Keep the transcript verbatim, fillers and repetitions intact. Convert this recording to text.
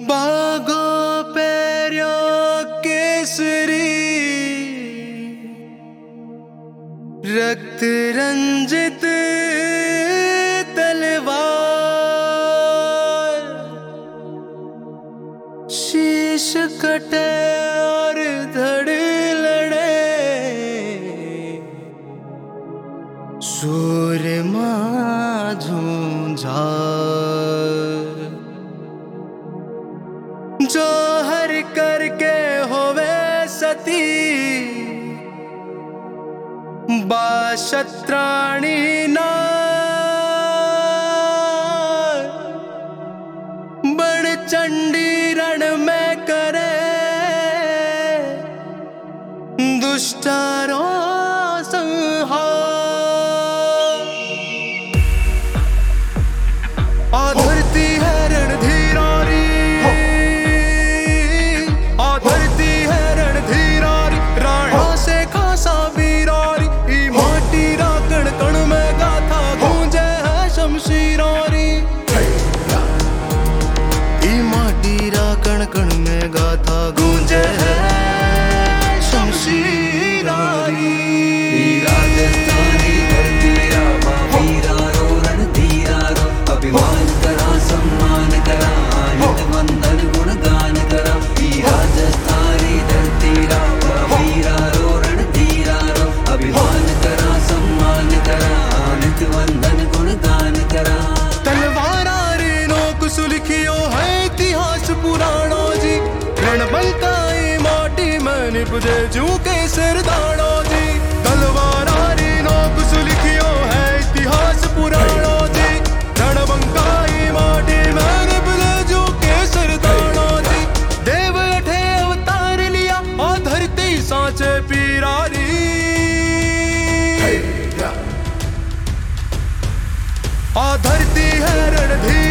बागों पैरों केसरी रक्त रंजित तलवार, शीश कटे और धड़ लड़े, सूरमा झूंझार। जो हर करके होवे सती बाशत्राणी नार, बड़ चंडी रण में करे दुष्टारों संहार। आधरती है रणधीरारी, आधरती है रणधीरारी, राणा से खासा वीरारी, ई माटी रा कण कण में गाथा गूंजे है शमशीरारी, ई माटी रा कण कण में गाथा गूंजे है शमशीरारी। राजस्थानी धरती रामा वीरारो रणधीरारो, अभिमान करा सम्मान करा नित वंदन गुणगान करा। राजस्थानी धरती रामा वीरारो रणधीरारो, अभिमान करा सम्मान करा नित वंदन गुणगान करा। तलवारा रे नोक सुलिखियो है इतिहास पुराणो जी, रणबंकाई माटी में निपजे जू के सरदारो जी। तलवारा रे नोक सुलिखियो है इतिहास पुराणो जी, रणबंकाई माटी में निपजे जू के सरदारो जी। देव अठे अवतार लिया और धरती सांचे पीरारी, आ धरती है रणधीर